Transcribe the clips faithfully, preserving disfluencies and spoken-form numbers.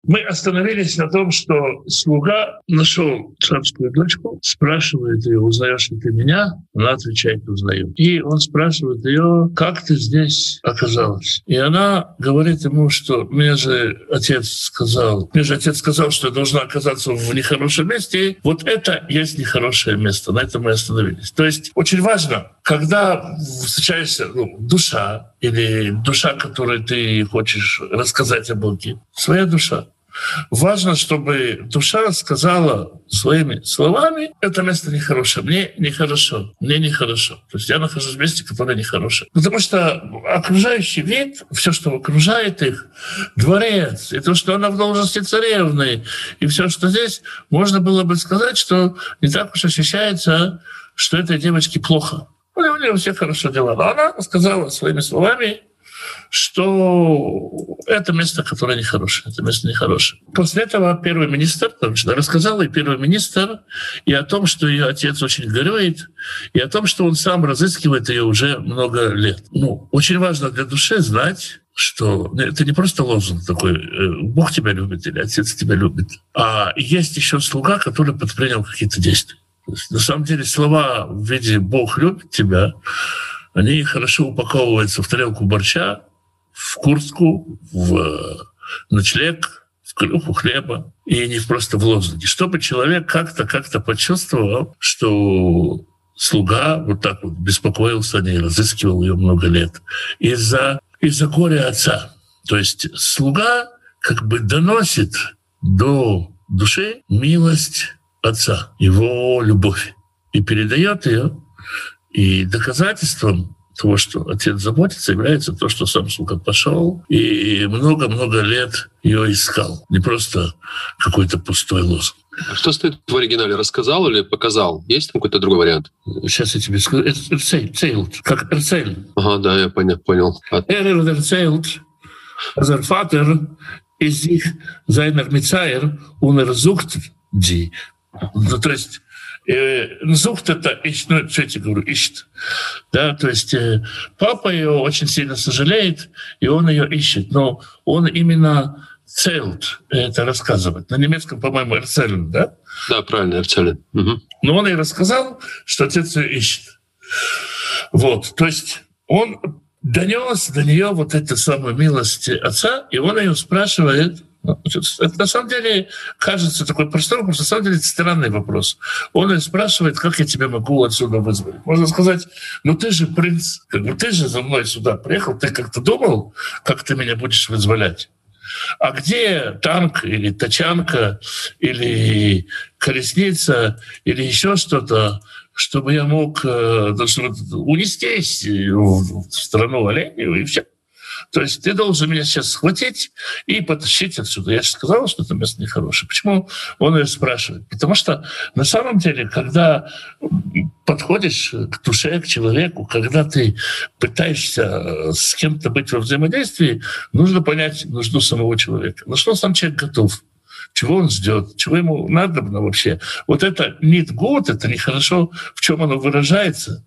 Мы остановились на том, что слуга нашел царскую дочку, спрашивает ее: узнаешь ли ты меня? Она отвечает: узнаю. И он спрашивает ее: как ты здесь оказалась? И она говорит ему, что мне же отец сказал, мне же отец сказал, что я должна оказаться в нехорошем месте. Вот это есть нехорошее место. На этом мы остановились. То есть очень важно, когда встречаешься ну, душа или душа, которой ты хочешь рассказать о Боге, своя душа. Важно, чтобы душа сказала своими словами: это место нехорошее, мне нехорошо, мне нехорошо. То есть я нахожусь в месте, которое нехорошее. Потому что окружающий вид, все, что окружает их, дворец, и то, что она в должности царевны, и все, что здесь, можно было бы сказать, что не так уж ощущается, что этой девочке плохо. У нее все хорошо дела. Но она сказала своими словами, что это место, которое нехорошее, это место нехорошее. После этого первый министр рассказал и первый министр и о том, что ее отец очень горюет, и о том, что он сам разыскивает ее уже много лет. Ну, очень важно для души знать, что это не просто лозунг такой: Бог тебя любит или Отец тебя любит, а есть еще слуга, который предпринял какие-то действия. То есть, на самом деле слова в виде «Бог любит тебя», они хорошо упаковываются в тарелку борща, в куртку, в ночлег, в крюху хлеба, и не просто в лозунге. Чтобы человек как-то как-то почувствовал, что слуга вот так вот беспокоился о ней, разыскивал ее много лет из-за, из-за горя отца. То есть слуга как бы доносит до души милость отца, его любовь, и передает ее. И доказательством того, что отец заботится, является то, что сам слуга пошел и много-много лет ее искал. Не просто какой-то пустой лозунг. А что стоит в оригинале? Рассказал или показал? Есть там какой-то другой вариант? Сейчас я тебе скажу. Это erzählt, как erzählen. Ага, да, я понял. понял. Er erzählt, dass der Vater из sich seiner Mitzair und er sucht sie. Ну, то есть Зухт — это ищет, ну, что я тебе говорю, ищет. Да, то есть папа ее очень сильно сожалеет, и он ее ищет. Но он именно целт это рассказывает. На немецком, по-моему, erzählen, да? Да, правильно, erzählen. Угу. Но он и рассказал, что отец ее ищет. Вот, то есть он донес до нее вот эту самую милость отца, и он ее спрашивает. Это на самом деле кажется такой простой вопрос, на самом деле это странный вопрос. Он ее спрашивает: как я тебя могу отсюда вызволить? Можно сказать: ну ты же принц, как бы ты же за мной сюда приехал, ты как-то думал, как ты меня будешь вызволять? А где танк или тачанка или колесница или еще что-то, чтобы я мог э, унестись в страну оленей и все? То есть ты должен меня сейчас схватить и потащить отсюда. Я же сказал, что это место нехорошее. Почему он ее спрашивает? Потому что на самом деле, когда подходишь к душе, к человеку, когда ты пытаешься с кем-то быть во взаимодействии, нужно понять нужду самого человека. На что сам человек готов? Чего он ждет, чего ему надобно вообще. Вот это «нет год», это нехорошо, в чем оно выражается,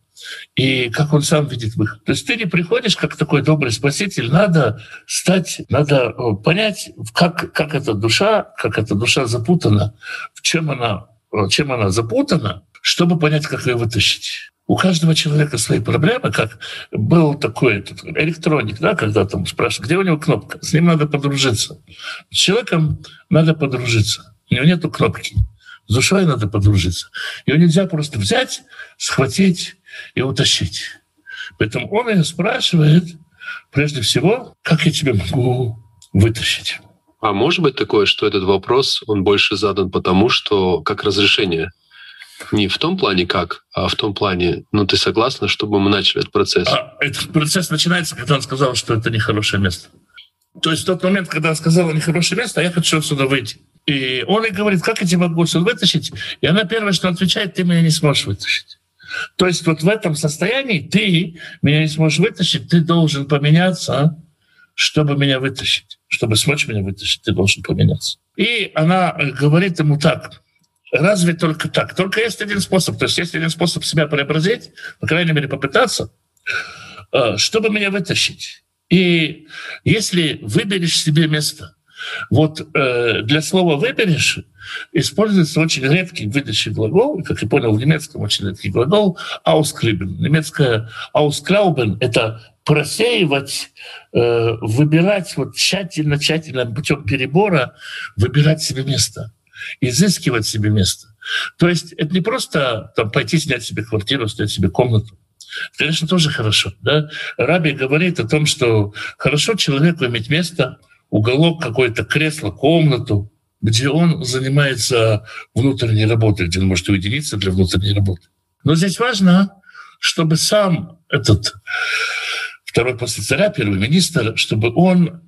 и как он сам видит выход. То есть ты не приходишь как такой добрый спаситель, надо стать, надо понять, как, как эта душа, как эта душа запутана, в чем она, чем она запутана, чтобы понять, как ее вытащить. У каждого человека свои проблемы, как был такой этот электроник, да, когда там спрашивают, где у него кнопка, с ним надо подружиться. С человеком надо подружиться, у него нету кнопки. С душой надо подружиться. Его нельзя просто взять, схватить и утащить. Поэтому он ее спрашивает, прежде всего, как я тебя могу вытащить. А может быть такое, что этот вопрос, он больше задан потому, что как разрешение? Не в том плане как, а в том плане, ну ты согласна, чтобы мы начали этот процесс? А этот процесс начинается, когда он сказал, что это нехорошее место. То есть в тот момент, когда он сказал нехорошее место, а я хочу отсюда выйти. И он ей говорит: как я тебя могу отсюда вытащить? И она первое, что отвечает: ты меня не сможешь вытащить. То есть вот в этом состоянии ты меня не сможешь вытащить, ты должен поменяться, чтобы меня вытащить. Чтобы смочь меня вытащить, ты должен поменяться. И она говорит ему так: разве только так? Только есть один способ. То есть есть один способ себя преобразить, по крайней мере, попытаться, чтобы меня вытащить. И если выберешь себе место, Вот э, для слова «выберешь» используется очень редкий выдачий глагол, как я понял, в немецком очень редкий глагол «ausklüben». Немецкое «ausklauben» — это просеивать, э, выбирать вот тщательно-тщательно путем перебора, выбирать себе место, изыскивать себе место. То есть это не просто там, пойти снять себе квартиру, снять себе комнату. Конечно, тоже хорошо. Да? Раби говорит о том, что хорошо человеку иметь место, уголок, какое-то кресло, комнату, где он занимается внутренней работой, где он может уединиться для внутренней работы. Но здесь важно, чтобы сам этот второй после царя, первый министр, чтобы он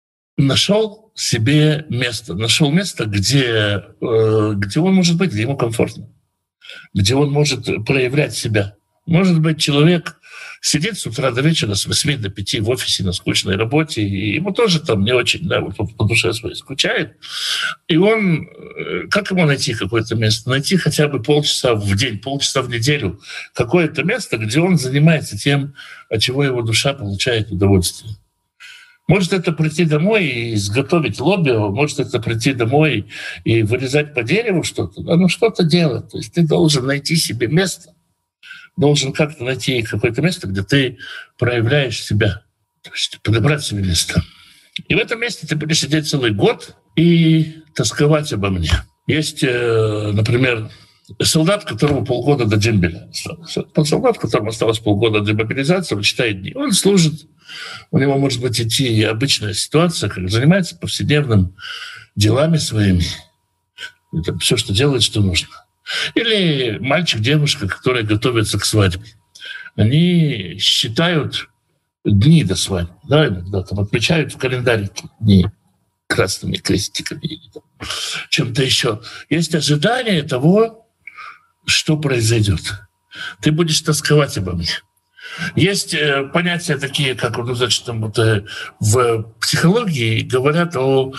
нашел себе место, нашел место, где, где он может быть, где ему комфортно, где он может проявлять себя. Может быть, человек сидит с утра до вечера, с восьми до пяти в офисе на скучной работе, и ему тоже там не очень, да, вот по душе своей скучает. И он, как ему найти какое-то место? Найти хотя бы полчаса в день, полчаса в неделю, какое-то место, где он занимается тем, от чего его душа получает удовольствие. Может это прийти домой и изготовить лобио, может это прийти домой и вырезать по дереву что-то, да, ну что-то делать. То есть ты должен найти себе место, должен как-то найти какое-то место, где ты проявляешь себя, то есть подобрать себе место. И в этом месте ты будешь сидеть целый год и тосковать обо мне. Есть, например, солдат, которому полгода до дембеля. Солдат, которому осталось полгода до мобилизации, он считает дни. Он служит, у него может быть идти обычная ситуация, как занимается повседневным делами своими. Это все, что делает, что нужно. Или мальчик, девушка, которые готовятся к свадьбе. Они считают дни до свадьбы, да, иногда там отмечают в календаре дни красными крестиками или там, чем-то еще. Есть ожидание того, что произойдет. Ты будешь тосковать обо мне. Есть э, понятия такие, как ну, значит, там, вот, э, в психологии говорят о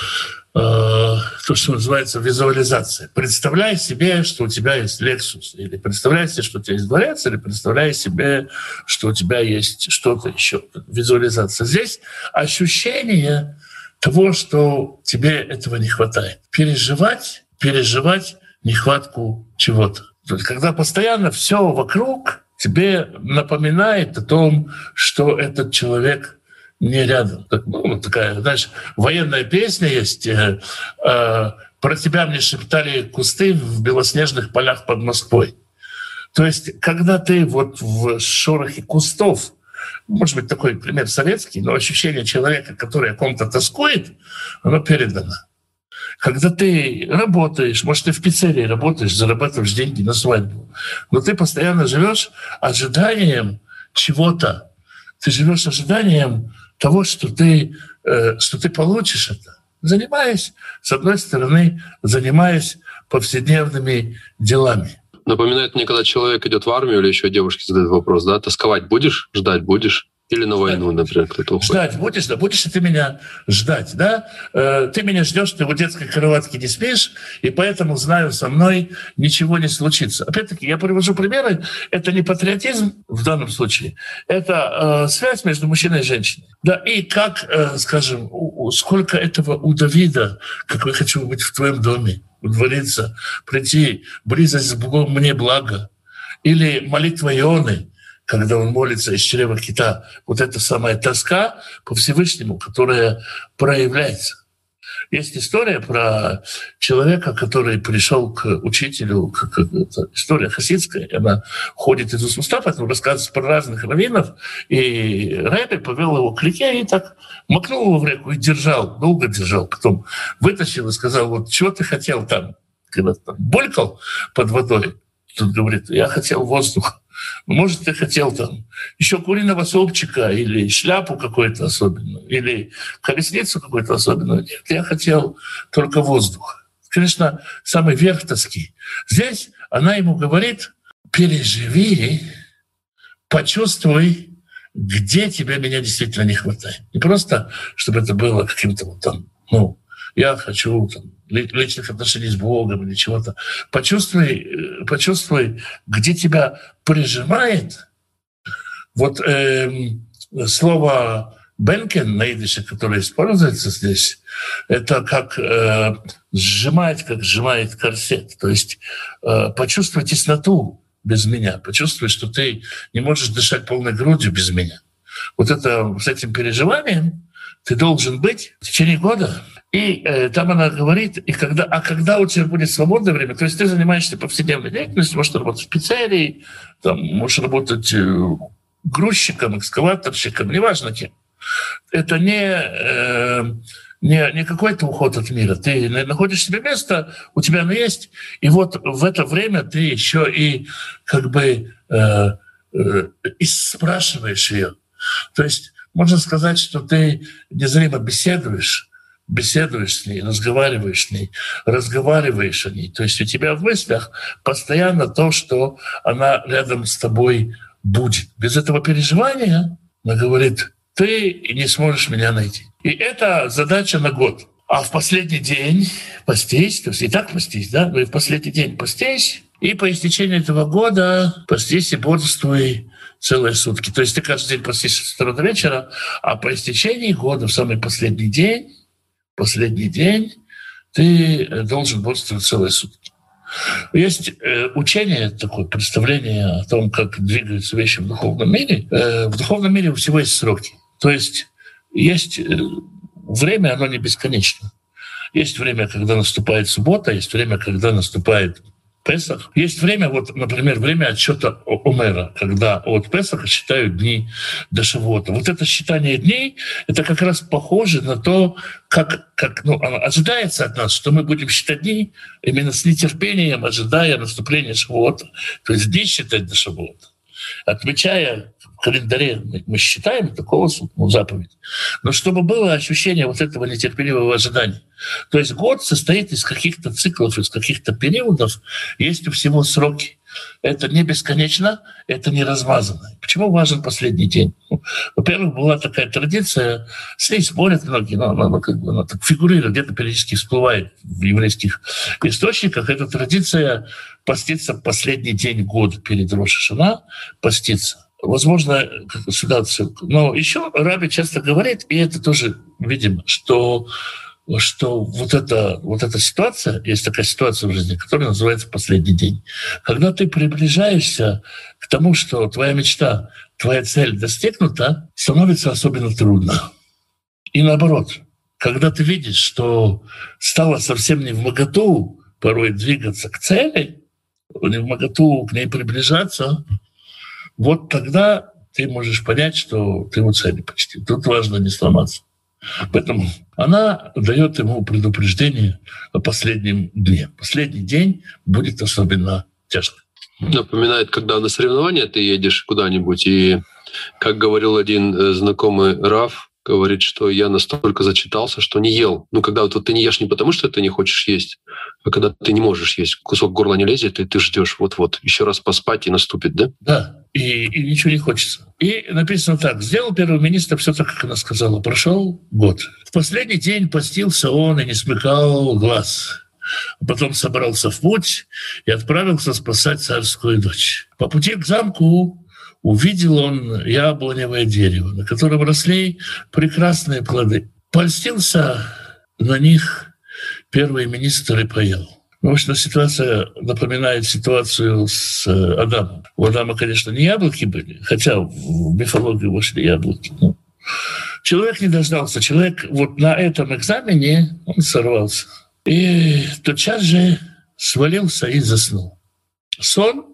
э, то, что называется визуализация. Представляй себе, что у тебя есть Lexus, или представляй себе, что у тебя есть дворец, или представляй себе, что у тебя есть что-то еще. Визуализация. Здесь ощущение того, что тебе этого не хватает. Переживать, переживать нехватку чего-то. То есть, когда постоянно все вокруг тебе напоминает о том, что этот человек не рядом. Ну, такая, знаешь, военная песня есть. Э, э, «Про тебя мне шептали кусты в белоснежных полях под Москвой». То есть, когда ты вот в шорохе кустов, может быть, такой пример советский, но ощущение человека, который о ком-то тоскует, оно передано. Когда ты работаешь, может, ты в пиццерии работаешь, зарабатываешь деньги на свадьбу, но ты постоянно живешь ожиданием чего-то. Ты живешь ожиданием того, что ты, э, что ты получишь это. Занимаясь, с одной стороны, занимаясь повседневными делами. Напоминает мне, когда человек идет в армию или еще девушке задают вопрос, да, тосковать будешь, ждать будешь? Или на войну, например, кто-то уходит. Ждать будешь, да, будешь ли ты меня ждать, да? Э, ты меня ждешь, ты в детской кроватке не спишь, и поэтому, знаю, со мной ничего не случится. Опять-таки, я привожу примеры, это не патриотизм в данном случае, это э, связь между мужчиной и женщиной. Да, и как, э, скажем, у, у, сколько этого у Давида, как я хочу быть в твоем доме, удвориться, прийти, близость с Богом мне благо. Или молитва Ионы, когда он молится из чрева кита, вот эта самая тоска по Всевышнему, которая проявляется. Есть история про человека, который пришел к учителю, как, это история хасидская, она ходит из уст в уста, поэтому рассказывается про разных раввинов, и Ребе повел его к реке и так макнул его в реку и держал, долго держал, потом вытащил и сказал, вот чего ты хотел там, когда там булькал под водой, тут говорит, я хотел воздух. Может, ты хотел там еще куриного супчика или шляпу какую-то особенную, или колесницу какую-то особенную. Нет, я хотел только воздух. Конечно, самый верх тоски. Здесь она ему говорит, переживи, почувствуй, где тебе меня действительно не хватает. Не просто, чтобы это было каким-то вот там, ну, я хочу там, личных отношений с Богом или чего-то. Почувствуй, почувствуй, где тебя прижимает. Вот э, слово Бенкен на идише, который используется здесь, это как э, сжимать, как сжимает корсет. То есть э, почувствуй тесноту без меня, почувствуй, что ты не можешь дышать полной грудью без меня. Вот это, с этим переживанием ты должен быть в течение года. И э, там она говорит, и когда, а когда у тебя будет свободное время, то есть ты занимаешься повседневной деятельностью, можешь работать в пиццерии, там, можешь работать э, грузчиком, экскаваторщиком, неважно кем. Это не, э, не, не какой-то уход от мира. Ты находишь себе место, у тебя оно есть, и вот в это время ты еще и как бы э, э, и спрашиваешь ее. То есть можно сказать, что ты незримо беседуешь, беседуешь с ней, разговариваешь с ней, разговариваешь о ней. То есть у тебя в мыслях постоянно то, что она рядом с тобой будет. Без этого переживания она говорит, ты не сможешь меня найти. И это задача на год. А в последний день постись, то есть и так постись, да, но и в последний день постись, и по истечении этого года постись и бодрствуй целые сутки. То есть ты каждый день постишь с утра до вечера, а по истечении года, в самый последний день, последний день, ты должен бодрствовать целые сутки. Есть э, учение, такое представление о том, как двигаются вещи в духовном мире. Э, в духовном мире у всего есть сроки. То есть есть э, время, оно не бесконечно. Есть время, когда наступает суббота, есть время, когда наступает Песах. Есть время, вот, например, время отсчета Омера, когда от Песаха считают дни до Шавуота. Вот это считание дней, это как раз похоже на то, как, как ну, ожидается от нас, что мы будем считать дни именно с нетерпением, ожидая наступления Шавуота. То есть дни считать до Шавуота. Отмечая в календаре, мы считаем такого ну, заповедь. Но чтобы было ощущение вот этого нетерпеливого ожидания. То есть год состоит из каких-то циклов, из каких-то периодов. Есть у всего сроки. Это не бесконечно, это не размазано. Почему важен последний день? Ну, во-первых, была такая традиция, с ней спорят многие, но она, она, как бы, она так фигурирует, где-то периодически всплывает в еврейских источниках. Эта традиция поститься последний день года перед Рош ха-Шана, поститься. Возможно, сюда отсылка. Но еще Раби часто говорит, и это тоже видимо, что что вот эта, вот эта ситуация, есть такая ситуация в жизни, которая называется «последний день». Когда ты приближаешься к тому, что твоя мечта, твоя цель достигнута, становится особенно трудно. И наоборот, когда ты видишь, что стало совсем не вмоготу порой двигаться к цели, не вмоготу к ней приближаться, вот тогда ты можешь понять, что ты у цели почти. Тут важно не сломаться. Поэтому она дает ему предупреждение о последнем дне. Последний день будет особенно тяжко. Напоминает, когда на соревнования ты едешь куда-нибудь, и, как говорил один знакомый Рав, говорит, что я настолько зачитался, что не ел. Ну, когда вот, вот ты не ешь не потому, что ты не хочешь есть, а когда ты не можешь есть, кусок горла не лезет, и ты ждешь вот-вот, еще раз поспать, и наступит, да? Да, и, и ничего не хочется. И написано так: сделал первый министр все так, как она сказала. Прошел год. В последний день постился он и не смыкал глаз. Потом собрался в путь и отправился спасать царскую дочь. По пути к замку увидел он яблоневое дерево, на котором росли прекрасные плоды. Польстился на них первый министр и поел. Потому что ситуация напоминает ситуацию с Адамом. У Адама, конечно, не яблоки были, хотя в мифологию вошли яблоки. Но человек не дождался. Человек вот на этом экзамене он сорвался. И тотчас же свалился и заснул. Сон,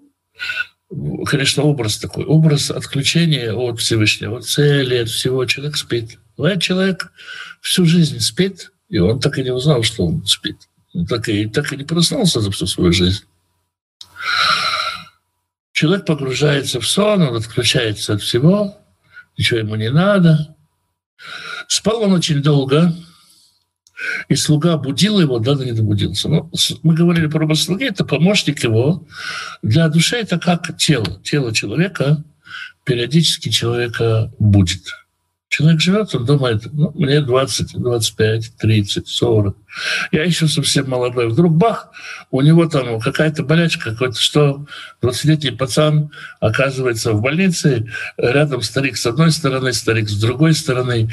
конечно, образ такой, образ отключения от Всевышнего, от цели, от всего. Человек спит. Бывает, человек всю жизнь спит, и он так и не узнал, что он спит. Он так и, так и не проснулся за всю свою жизнь. Человек погружается в сон, он отключается от всего, ничего ему не надо. Спал он очень долго, и слуга будил его, да, да не добудился. Но мы говорили про слуги, это помощник его. Для души это как тело. Тело человека периодически человека будет. Человек живет, он думает, ну, мне двадцать, двадцать пять, тридцать, сорок. Я еще совсем молодой. Вдруг бах, у него там какая-то болячка, какой-то, что двадцатилетний пацан оказывается в больнице, рядом старик с одной стороны, старик с другой стороны,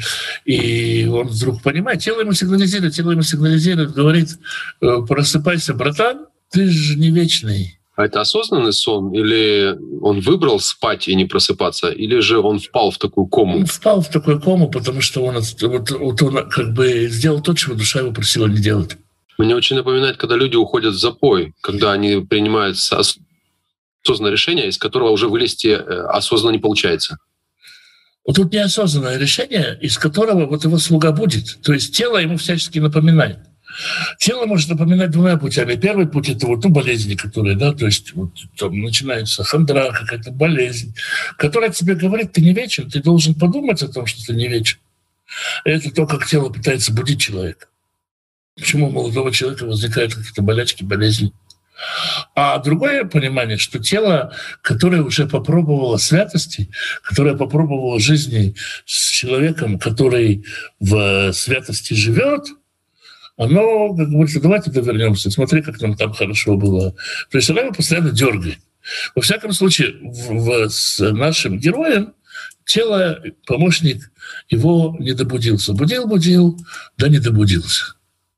и он вдруг понимает, тело ему сигнализирует, тело ему сигнализирует, говорит, просыпайся, братан, ты же не вечный. А это осознанный сон? Или он выбрал спать и не просыпаться? Или же он впал в такую кому? Он впал в такую кому, потому что он, вот, вот он как бы сделал то, чего душа его просила не делать. Мне очень напоминает, когда люди уходят в запой, когда они принимают осознанное решение, из которого уже вылезти осознанно не получается. Вот тут неосознанное решение, из которого вот его слуга будет. То есть тело ему всячески напоминает. Тело может напоминать двумя путями. Первый путь — это вот, ну, болезни, которые, да, то есть вот, там начинается хандра, какая-то болезнь, которая тебе говорит, ты не вечен, ты должен подумать о том, что ты не вечен. Это то, как тело пытается будить человека. Почему у молодого человека возникают какие-то болячки, болезни. А другое понимание, что тело, которое уже попробовало святости, которое попробовало жизни с человеком, который в святости живет, оно, как говорится, давай туда вернемся, смотри, как нам там хорошо было. То есть она его постоянно дергает. Во всяком случае, в, в, с нашим героем тело, помощник его не добудился. Будил-будил, да не добудился.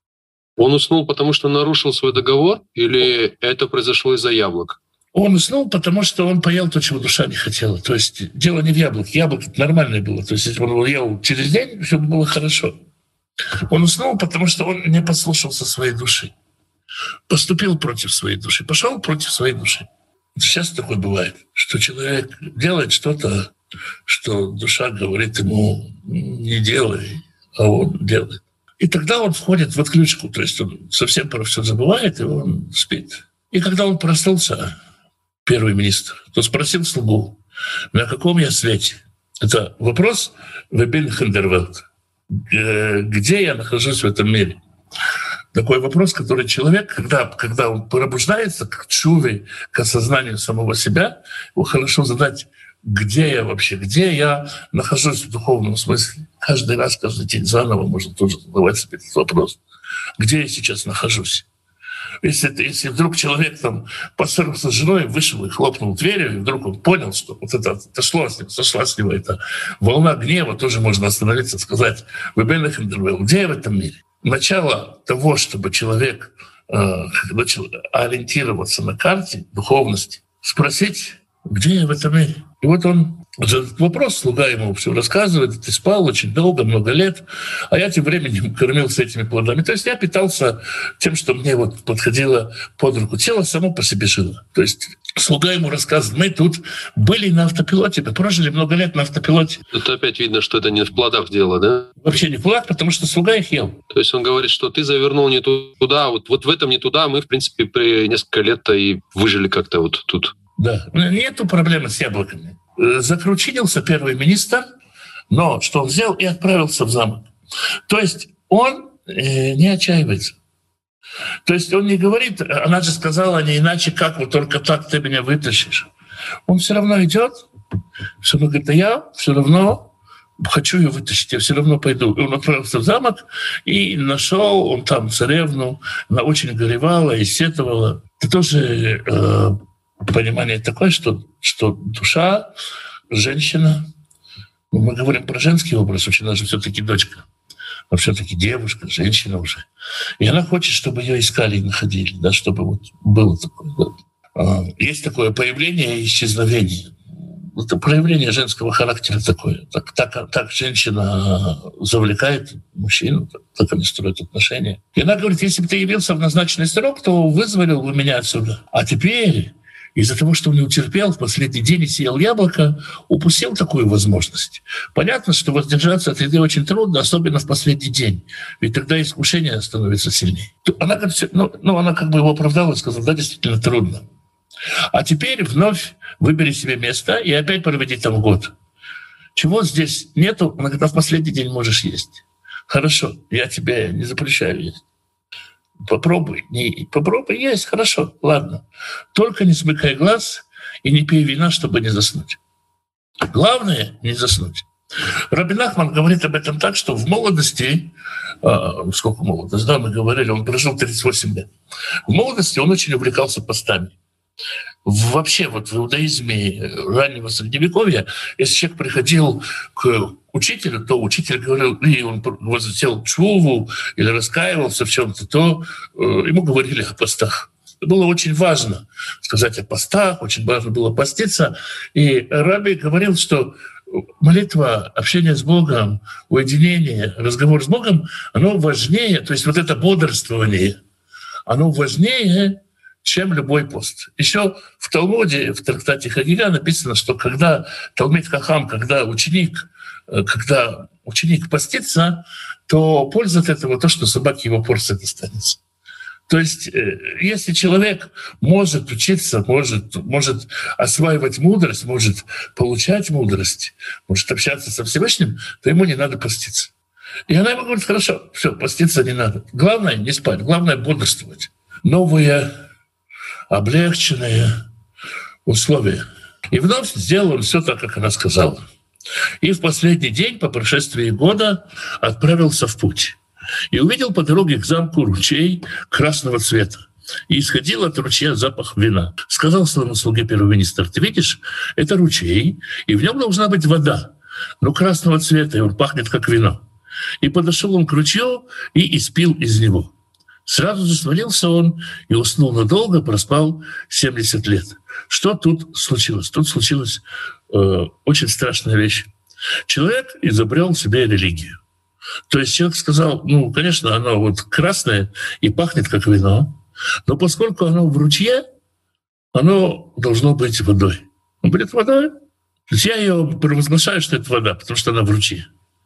Он уснул, потому что нарушил свой договор, или это произошло из-за яблок? Он уснул, потому что он поел то, чего душа не хотела. То есть дело не в яблоке. Яблоко нормальное было. То есть если он его ел через день, все было хорошо. Он уснул, потому что он не послушался своей души. Поступил против своей души. Пошел против своей души. Сейчас такое бывает, что человек делает что-то, что душа говорит ему не делай, а он делает. И тогда он входит в отключку, то есть он совсем про все забывает, и он спит. И когда он проснулся, первый министр, то спросил слугу, на каком я свете? Это вопрос «Вебин Хендервелт». Где я нахожусь в этом мире? Такой вопрос, который человек, когда, когда он пробуждается к чуве, к осознанию самого себя, его хорошо задать, где я вообще, где я нахожусь в духовном смысле. Каждый раз, каждый день заново можно тоже задавать себе этот вопрос. Где я сейчас нахожусь? Если, если вдруг человек там поссорился с женой, вышел и хлопнул дверью, и вдруг он понял, что вот это отошло с ним, сошла с него эта волна гнева, тоже можно остановиться и сказать, где я в этом мире? Начало того, чтобы человек э, начал ориентироваться на карте духовности, спросить, где я в этом мире? И вот он, этот вопрос, слуга ему все рассказывает, ты спал очень долго, много лет, а я тем временем кормился этими плодами. То есть я питался тем, что мне вот подходило под руку. Тело само по себе жило. То есть слуга ему рассказывает, мы тут были на автопилоте, мы прожили много лет на автопилоте. Тут опять видно, что это не в плодах дело, да? Вообще не в плодах, потому что слуга их ел. То есть он говорит, что ты завернул не туда, вот, вот в этом не туда, мы, в принципе, при несколько лет-то и выжили как-то вот тут. Да, нету проблемы с яблоками. Закручинился первый министр, но что он сделал? И отправился в замок. То есть он э, не отчаивается. То есть он не говорит, она же сказала не иначе, как вот только так ты меня вытащишь. Он все равно идет, все равно говорит, а я все равно хочу ее вытащить, я все равно пойду. И он отправился в замок и нашел, он там царевну, она очень горевала и сетовала. Это тоже э, понимание такое, что, что душа, женщина, ну, мы говорим про женский образ, очень даже все-таки дочка, но все-таки девушка, женщина уже. И она хочет, чтобы ее искали и находили, да, чтобы вот было такое. Да. Есть такое появление и исчезновение. Это проявление женского характера такое. Так, так, так женщина завлекает мужчину, так, так они строят отношения. И она говорит, если бы ты явился в назначенный срок, то вызволил бы меня отсюда. А теперь, из-за того, что он не утерпел, в последний день и съел яблоко, упустил такую возможность. Понятно, что воздержаться от еды очень трудно, особенно в последний день. Ведь тогда искушение становится сильнее. Она, говорит, ну, ну, она как бы его оправдала и сказала, да, действительно трудно. А теперь вновь выбери себе место и опять проведи там год. Чего здесь нету, когда в последний день можешь есть. Хорошо, я тебе не запрещаю есть. Попробуй, не, попробуй есть, хорошо, ладно. Только не смыкай глаз и не пей вина, чтобы не заснуть. Главное — не заснуть. Раби Нахман говорит об этом так, что в молодости, э, сколько молодость, да, мы говорили, он прожил тридцать восемь лет. В молодости он очень увлекался постами. Вообще вот в иудаизме раннего Средневековья, если человек приходил к учителю, то учитель говорил, и он возвратил чуву или раскаивался в чем-то, то э, ему говорили о постах. Было очень важно сказать о постах, очень важно было поститься. И Раби говорил, что молитва, общение с Богом, уединение, разговор с Богом, оно важнее, то есть вот это бодрствование, оно важнее, чем любой пост. Еще в Талмуде, в трактате Хагига написано, что когда Талмид Хахам, когда ученик, когда ученик постится, то польза от этого то, что собаке его порция достанется. То есть если человек может учиться, может, может осваивать мудрость, может получать мудрость, может общаться со Всевышним, то ему не надо поститься. И она ему говорит, хорошо, все, поститься не надо. Главное не спать, главное бодрствовать. Новые облегченные условия. И вновь сделал он все так, как она сказала. И в последний день, по прошествии года, отправился в путь. И увидел по дороге к замку ручей красного цвета. И исходил от ручья запах вина. Сказал своему слуге первый министр, ты видишь, это ручей, и в нем должна быть вода, но красного цвета, и он пахнет как вино. И подошел он к ручью и испил из него. Сразу же свалился он и уснул надолго, проспал семьдесят лет. Что тут случилось? Тут случилась э, очень страшная вещь. Человек изобрел себе религию. То есть человек сказал, ну, конечно, оно вот красное и пахнет как вино, но поскольку оно в ручье, оно должно быть водой. Он будет водой. То есть я ее провозглашаю, что это вода, потому что она в ручье.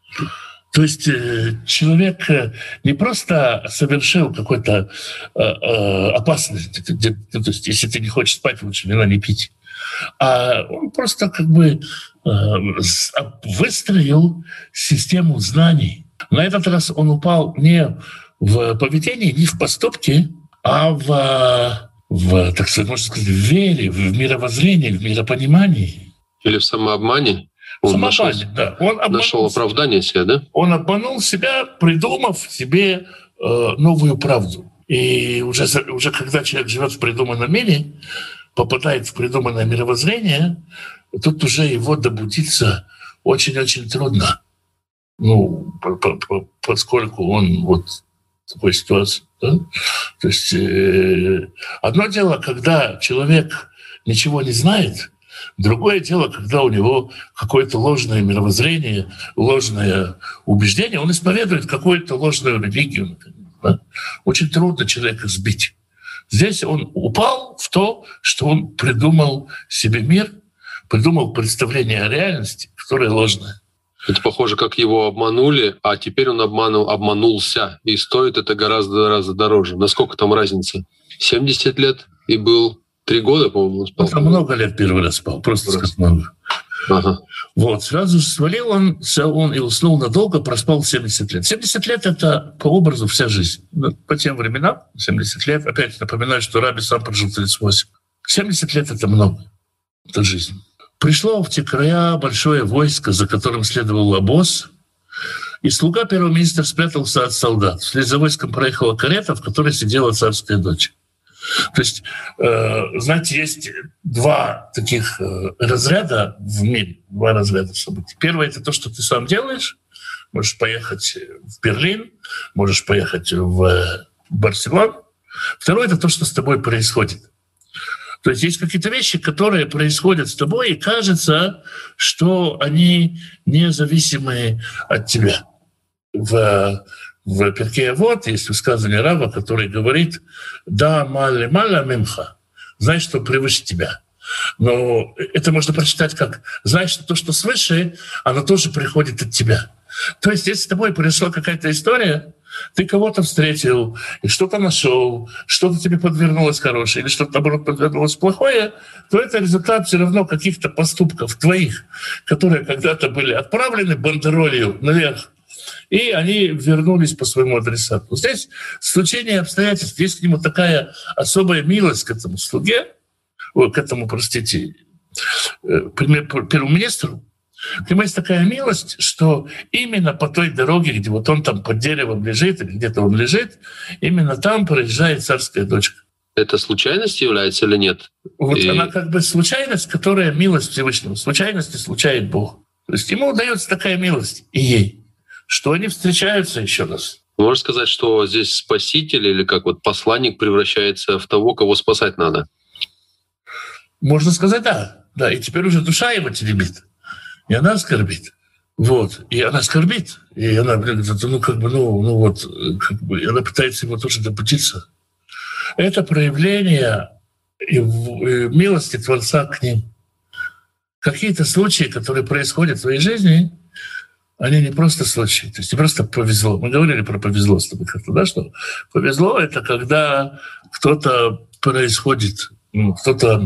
То есть человек не просто совершил какой-то э, э, опасность, то есть если ты не хочешь спать, лучше вина не пить, а он просто как бы э, выстроил систему знаний. На этот раз он упал не в поведении, не в поступке, а в, в так сказать, можно сказать, в вере, в мировоззрении, в миропонимании. Или в самообмане? Он нашел, да. Он нашел оправдание себя, да? Он обманул себя, придумав себе э, новую правду. И уже, уже когда человек живет в придуманном мире, попадает в придуманное мировоззрение, тут уже его добудиться очень-очень трудно. Ну, по, по, по, поскольку он вот в такой ситуации. Да? То есть э, одно дело, когда человек ничего не знает, другое дело, когда у него какое-то ложное мировоззрение, ложное убеждение, он исповедует какую-то ложную религию. Да? Очень трудно человека сбить. Здесь он упал в то, что он придумал себе мир, придумал представление о реальности, которое ложное. Это похоже, как его обманули, а теперь он обманул, обманулся. И стоит это гораздо-гораздо дороже. Насколько там разница? семьдесят лет и был три года, по-моему, спал. Это много лет первый раз спал, просто сказать много. Ага. Вот, сразу же свалил он, он и уснул надолго, проспал семьдесят лет. семьдесят лет — это по образу вся жизнь. По тем временам семьдесят лет, опять напоминаю, что Раби сам прожил тридцать восемь. семьдесят лет — это много, это жизнь. Пришло в те края большое войско, за которым следовал обоз, и слуга первого министра спрятался от солдат. Вслед за войском проехала карета, в которой сидела царская дочь. То есть, э, знаете, есть два таких э, разряда в мире, два разряда событий. Первое — это то, что ты сам делаешь. Можешь поехать в Берлин, можешь поехать в Барселону. Второе — это то, что с тобой происходит. То есть есть какие-то вещи, которые происходят с тобой, и кажется, что они независимые от тебя. В В Перкей Авот есть высказывание Рава, который говорит: «Да, мале маля мимха», знай, что превыше тебя. Но это можно прочитать как: знай, что то, что свыше, оно тоже приходит от тебя. То есть если с тобой произошла какая-то история, ты кого-то встретил, и что-то нашел, что-то тебе подвернулось хорошее, или что-то, наоборот, подвернулось плохое, то это результат все равно каких-то поступков твоих, которые когда-то были отправлены бандеролью наверх, и они вернулись по своему адресату. Здесь случение обстоятельств, есть к нему такая особая милость, к этому слуге, к этому, простите, первому министру, К нему есть такая милость, что именно по той дороге, где вот он там под деревом лежит, или где-то он лежит, именно там проезжает царская дочка. Это случайность является или нет? Вот И... она как бы случайность, которая милость Всевышнего. Случайности случает Бог. То есть ему удается такая милость, и ей, что они встречаются еще раз. Можно сказать, что здесь спаситель или как вот посланник превращается в того, кого спасать надо? Можно сказать, да. Да, и теперь уже душа его теребит. И она скорбит. Вот. И она скорбит. И она, ну, как бы, ну, ну вот, как бы, она пытается его тоже допуститься. Это проявление милости Творца к ним. Какие-то случаи, которые происходят в твоей жизни, они не просто случаи, то есть не просто повезло. Мы говорили про повезло с тобой как-то, да, что повезло — это когда кто-то происходит, ну, кто-то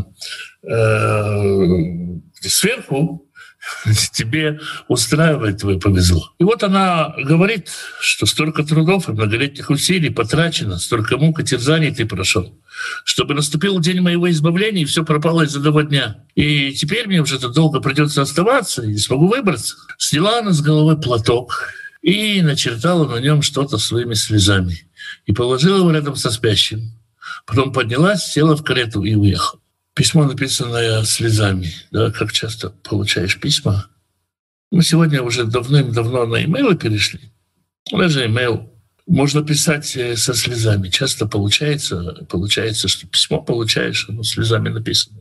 э, сверху тебе устраивает твое повезло. И вот она говорит, что столько трудов и многолетних усилий потрачено, столько мук и терзаний ты прошел, чтобы наступил день моего избавления, и все пропало из одного дня. И теперь мне уже долго придется оставаться, и не смогу выбраться. Сняла она с головы платок и начертала на нем что-то своими слезами. И положила его рядом со спящим. Потом поднялась, села в карету и уехала. Письмо, написанное слезами. Да, как часто получаешь письма? Мы сегодня уже давным-давно на имейлы перешли. Даже имейл можно писать со слезами. Часто получается, получается, что письмо получаешь, оно слезами написано.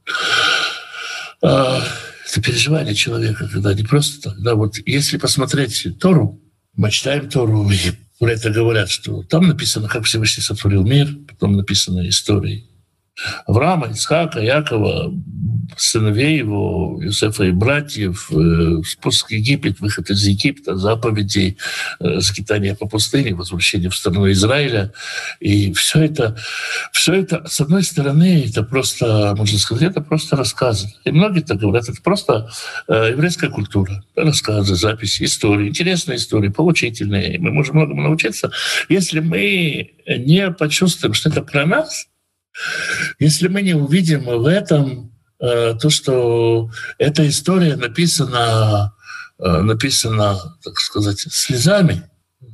А, это переживание человека, когда не просто так. Да, вот если посмотреть Тору, мы читаем Тору, и про это говорят, что там написано, как Всевышний сотворил мир, потом написано истории Авраама, Ицхака, Якова, сыновей его, Иосифа и братьев, спуск в Египет, выход из Египта, заповеди, скитание по пустыне, возвращение в страну Израиля. И все это, все это, с одной стороны, это просто, можно сказать, это просто рассказы. И многие так говорят, это просто еврейская культура. Рассказы, записи, истории, интересные истории, поучительные. Мы можем многому научиться, если мы не почувствуем, что это про нас, если мы не увидим в этом э, то, что эта история написана, э, написана, так сказать, слезами,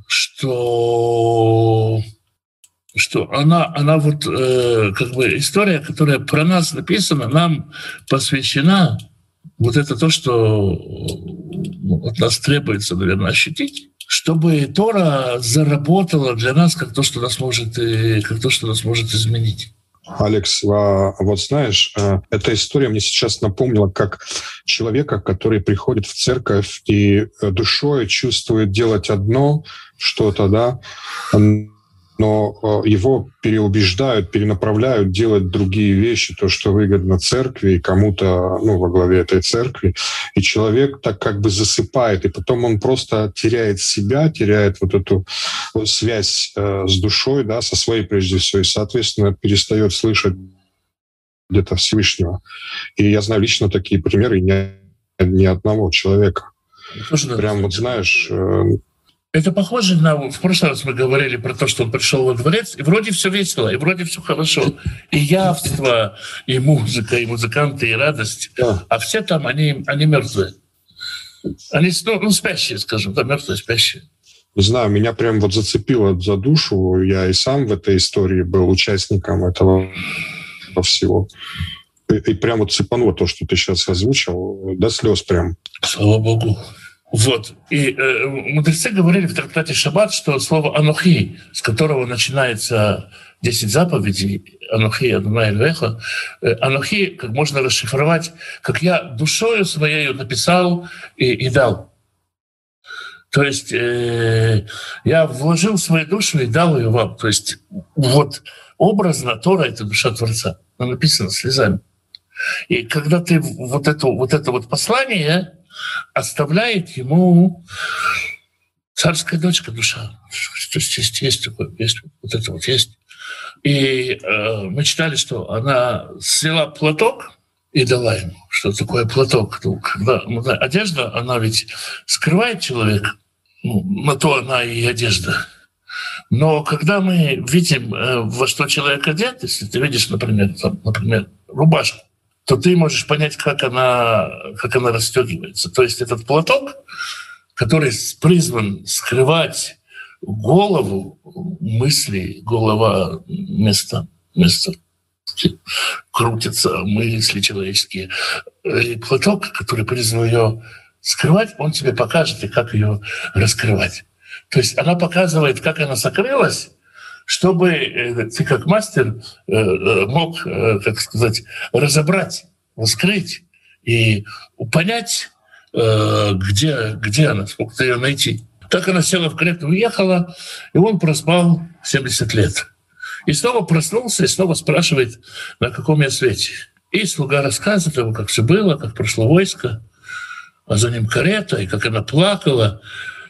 что, что она, она вот э, как бы история, которая про нас написана, нам посвящена, вот это то, что ну, от нас требуется, наверное, ощутить, чтобы Тора заработала для нас как то, что нас может, как то, что нас может изменить. Алекс, вот знаешь, эта история мне сейчас напомнила как человека, который приходит в церковь и душой чувствует делать одно что-то, да, но его переубеждают, перенаправляют делать другие вещи, то, что выгодно церкви и кому-то, ну, во главе этой церкви. И человек так как бы засыпает, и потом он просто теряет себя, теряет вот эту связь э, с душой, да, со своей прежде всего, и, соответственно, перестает слышать где-то Всевышнего. И я знаю лично такие примеры ни, ни одного человека. Тоже прям вот знаешь... Э, Это похоже на... В прошлый раз мы говорили про то, что он пришел во дворец, и вроде все весело, и вроде все хорошо. И явство, и музыка, и музыканты, и радость. Да. А все там, они, они мертвые. Они ну, ну, спящие, скажем, да, мертвые, спящие. Не знаю, меня прям вот зацепило за душу. Я и сам в этой истории был участником этого всего. И, и прям вот цепануло то, что ты сейчас озвучил, до слез прям. Слава Богу. Вот. И э, мудрецы говорили в трактате «Шаббат», что слово «анохи», с которого начинается десять заповедей, «анохи Адонай Элокеха», э, «анохи» как можно расшифровать, как «я душою своей написал и, и дал». То есть э, я вложил свою душу и дал ее вам. То есть вот образно Тора — это душа Творца. Она написана слезами. И когда ты вот это вот, это вот послание оставляет ему царская дочка, душа. То есть есть, есть такое, есть, вот это вот есть. И э, мы читали, что она сняла платок и дала ему. Что такое платок? Ну, когда, ну, да, одежда, она ведь скрывает человека. Ну, на то она и одежда. Но когда мы видим, э, во что человек одет, если ты видишь, например, там, например, рубашку, то ты можешь понять, как она, как она расстегивается. То есть этот платок, который призван скрывать голову, мысли, голова, место, место крутятся мысли человеческие. И платок, который призван ее скрывать, он тебе покажет, и как ее раскрывать. То есть она показывает, как она сокрылась, чтобы ты как мастер мог, как сказать, разобрать, раскрыть и понять, где, где она, сколько ее найти. Так она села в карету, уехала, и он проспал семьдесят лет. И снова проснулся, и снова спрашивает, на каком я свете. И слуга рассказывает ему, как все было, как прошло войско, а за ним карета, и как она плакала.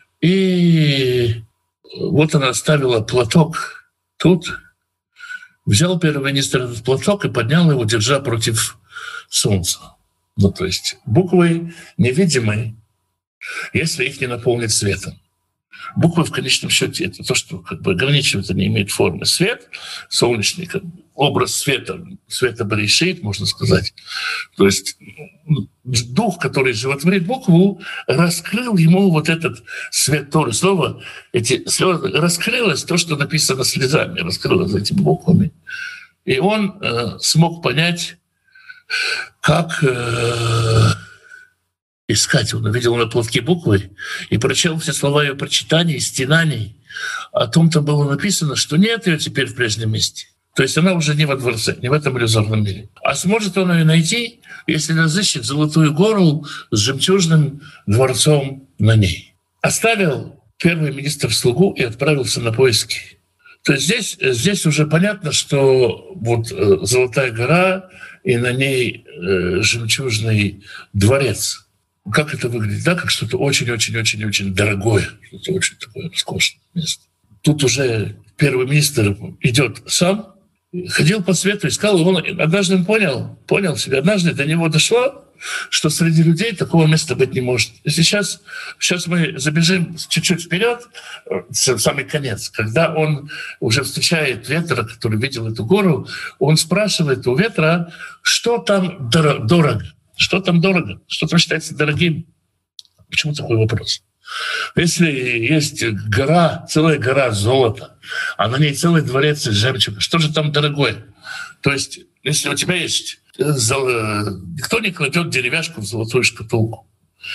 И вот она оставила платок тут, взял первый министр этот платок и поднял его, держа против солнца. Ну, то есть буквы невидимые, если их не наполнить светом. Буквы в конечном счете это то, что как бы ограничивает, не имеет формы. Свет, солнечный, как бы, образ света, света Берешит, можно сказать. То есть дух, который животворит букву, раскрыл ему вот этот свет Торы. Слово, эти слезы, раскрылось то, что написано слезами, раскрылось этими буквами. И он э, смог понять, как э, искать. Он увидел на платке буквы и прочел все слова ее прочитаний, стенаний. О том-то было написано, что нет ее теперь в прежнем месте. То есть она уже не во дворце, не в этом иллюзорном мире. А сможет он ее найти, если разыщет золотую гору с жемчужным дворцом на ней. Оставил первый министр слугу и отправился на поиски. То есть здесь, здесь уже понятно, что вот Золотая гора и на ней э, жемчужный дворец. Как это выглядит? Да, как что-то очень-очень-очень-очень дорогое, что-то очень такое роскошное место. Тут уже первый министр идет сам, ходил по свету, искал, и он однажды он понял, понял себе, однажды до него дошло, что среди людей такого места быть не может. И сейчас, сейчас мы забежим чуть-чуть вперед, в самый конец, когда он уже встречает ветра, который видел эту гору, он спрашивает у ветра, что там дорого, что там дорого, что там считается дорогим. Почему такой вопрос? Если есть гора, целая гора золота, а на ней целый дворец из жемчуга, что же там дорогое? То есть, если у тебя есть... Никто не кладет деревяшку в золотую шкатулку.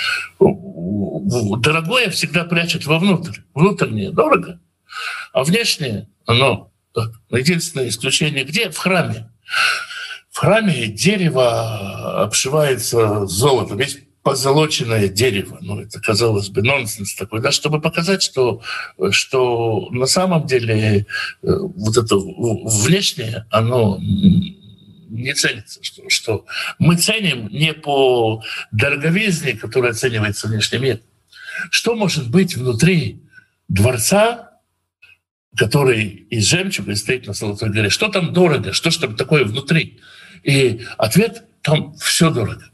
Дорогое всегда прячут вовнутрь. Внутреннее дорого, а внешнее, оно единственное исключение где? В храме. В храме дерево обшивается золотом. Есть позолоченное дерево. Ну, это, казалось бы, нонсенс такой, да, чтобы показать, что, что на самом деле вот это внешнее, оно не ценится. Что, что мы ценим не по дороговизне, которая оценивается внешний мир. Что может быть внутри дворца, который из жемчуга стоит на Золотой горе? Что там дорого? Что ж там такое внутри? И ответ — там все дорого.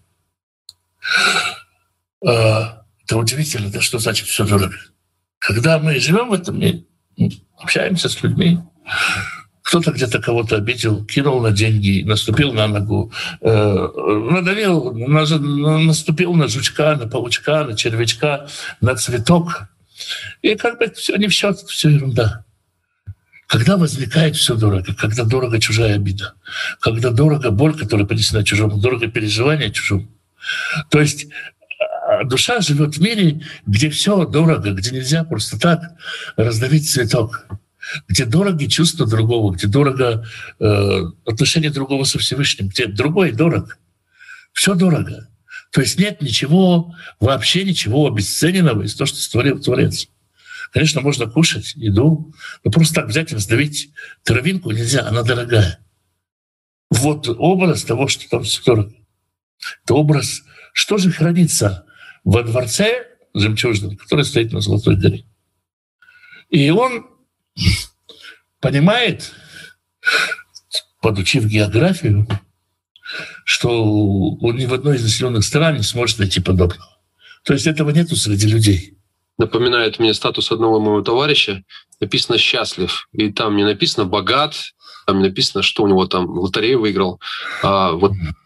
Это удивительно, да, что значит все дорого. Когда мы живем в этом мире, общаемся с людьми, кто-то где-то кого-то обидел, кинул на деньги, наступил на ногу, э, надавил, наступил на жучка, на паучка, на червячка, на цветок. И как бы все не в счет, все ерунда. Когда возникает все дорого, когда дорого чужая обида, когда дорого боль, которая понесена чужому, дорого переживание чужому. То есть душа живет в мире, где все дорого, где нельзя просто так раздавить цветок, где дороги чувства другого, где дорого э, отношение другого со Всевышним, где другой дорог. Все дорого. То есть нет ничего, вообще ничего обесцененного из того, что створил Творец. Конечно, можно кушать еду, но просто так взять и раздавить травинку нельзя, она дорогая. Вот образ того, что там все дорого. Это образ, что же хранится во дворце жемчужном, который стоит на Золотой горе. И он понимает, подучив географию, что он ни в одной из населенных стран не сможет найти подобного. То есть этого нету среди людей. Напоминает мне статус одного моего товарища. Написано «счастлив». И там не написано «богат», там не написано, что у него там в лотерею выиграл. А вот